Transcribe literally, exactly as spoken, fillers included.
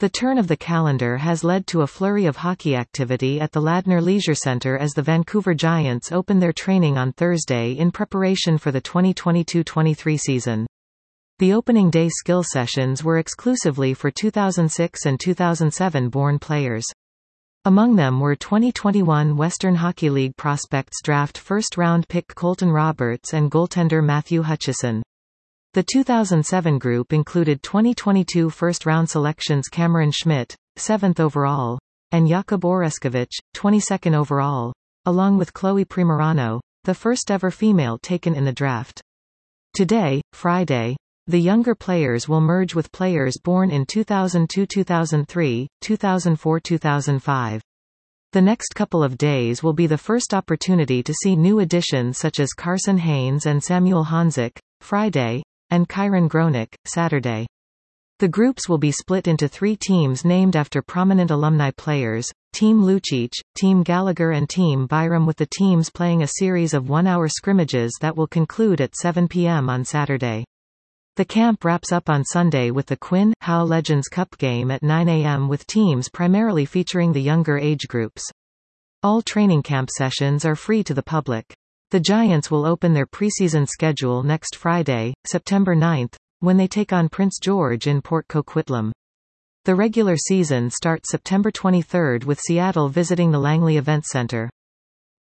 The turn of the calendar has led to a flurry of hockey activity at the Ladner Leisure Centre as the Vancouver Giants open their training on Thursday in preparation for the twenty twenty-two twenty-three season. The opening day skill sessions were exclusively for two thousand six and two thousand seven born players. Among them were twenty twenty-one Western Hockey League prospects draft first-round pick Colton Roberts and goaltender Matthew Hutchison. The two thousand seven group included twenty twenty-two first-round selections Cameron Schmidt, seventh overall, and Jakub Oreskevich, twenty-second overall, along with Chloe Primerano, the first-ever female taken in the draft. Today, Friday, the younger players will merge with players born in two thousand two two thousand three, two thousand four two thousand five. The next couple of days will be the first opportunity to see new additions such as Carson Haynes and Samuel Honzik, Friday, and Kyron Gronick, Saturday. The groups will be split into three teams named after prominent alumni players, Team Lucic, Team Gallagher and Team Byram, with the teams playing a series of one-hour scrimmages that will conclude at seven p m on Saturday. The camp wraps up on Sunday with the Quinn Howe Legends Cup game at nine a m with teams primarily featuring the younger age groups. All training camp sessions are free to the public. The Giants will open their preseason schedule next Friday, September ninth, when they take on Prince George in Port Coquitlam. The regular season starts September twenty-third with Seattle visiting the Langley Event Center.